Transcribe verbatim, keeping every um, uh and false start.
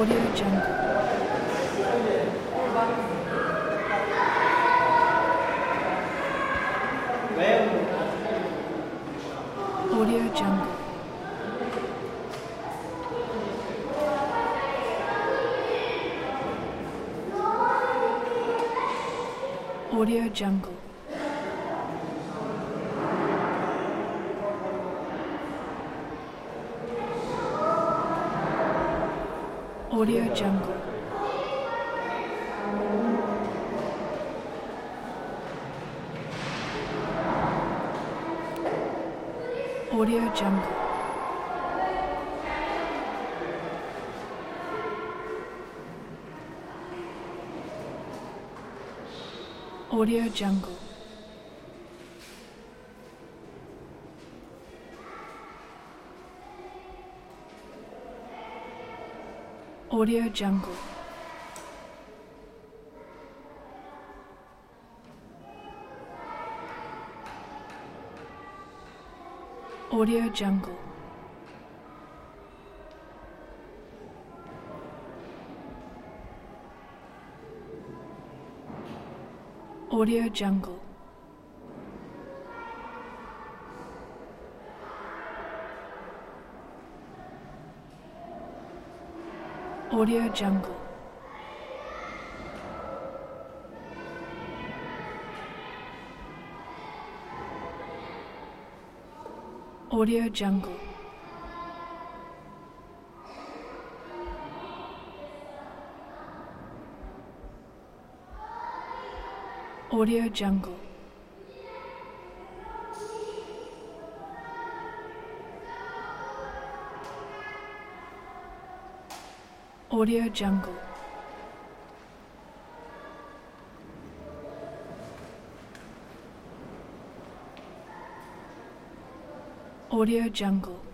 Audio Jungle. Audio Jungle. Audio Jungle. Audio Jungle. Audio Jungle. Audio Jungle. Audio Jungle. Audio Jungle. Audio Jungle. Audio Jungle. Audio Jungle. Audio Jungle. Audio Jungle. Audio Jungle.